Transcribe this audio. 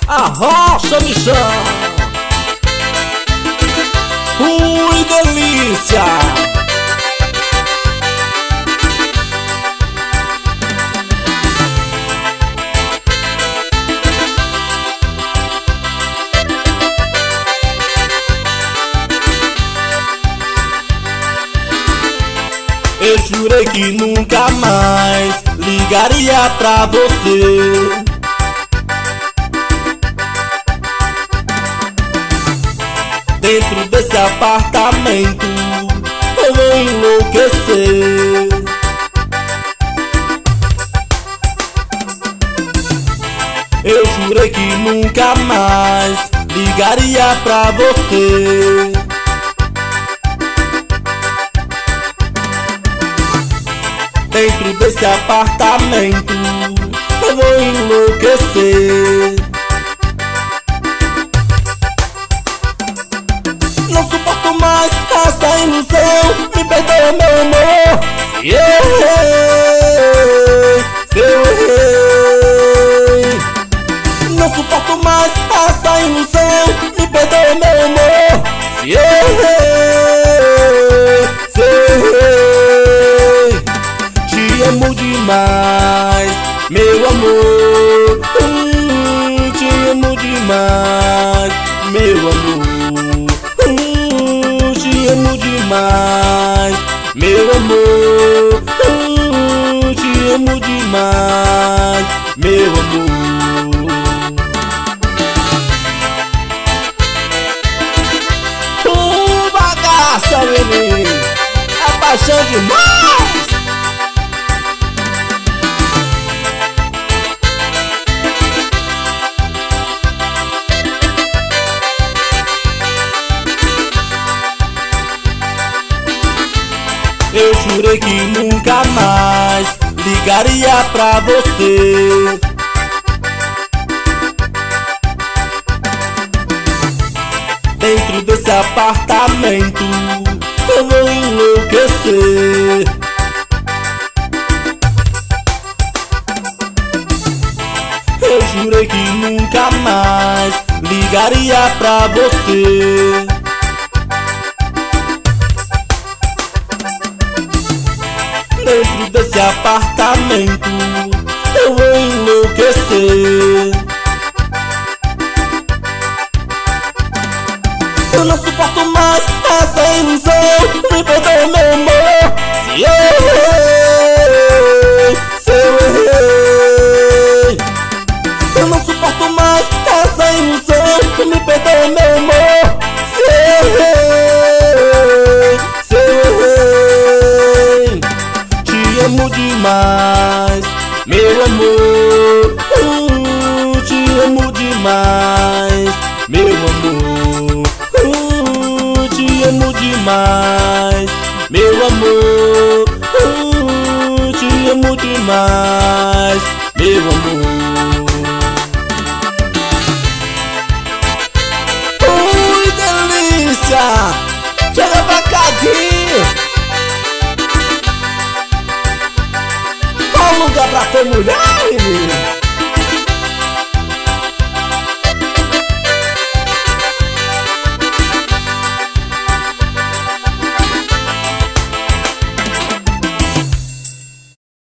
A rocha me chama. Ui, delícia! Eu jurei que nunca mais ligaria pra você. Dentro desse apartamento eu vou enlouquecer. Eu jurei que nunca mais ligaria pra você. Dentro desse apartamento eu vou enlouquecer. Não suporto mais essa ilusão. Me perdoa, meu amor, se eu errei, se eu errei. Não suporto mais essa ilusão. Me perdoa, meu amor, se eu errei, se eu errei. Te amo demais, meu amor. Te amo demais, meu amor. Te amo demais, meu amor. Te amo demais, meu amor. Bagaça, menino, é paixão demais. Eu jurei que nunca mais ligaria pra você. Dentro desse apartamento eu vou enlouquecer. Eu jurei que nunca mais ligaria pra você. Dentro desse apartamento eu vou enlouquecer. Eu não suporto mais essa ilusão. Me perdoa, meu amor, se eu errei, se eu errei. Eu não suporto mais essa ilusão. Me perdoa, meu amor, se eu errei, se eu errei. Te amo demais, meu amor. Te amo demais, meu amor. Te amo demais, meu amor. Te amo demais, meu amor. Ui, delícia! Chega pra casinha. Qual lugar pra ter mulher, menino?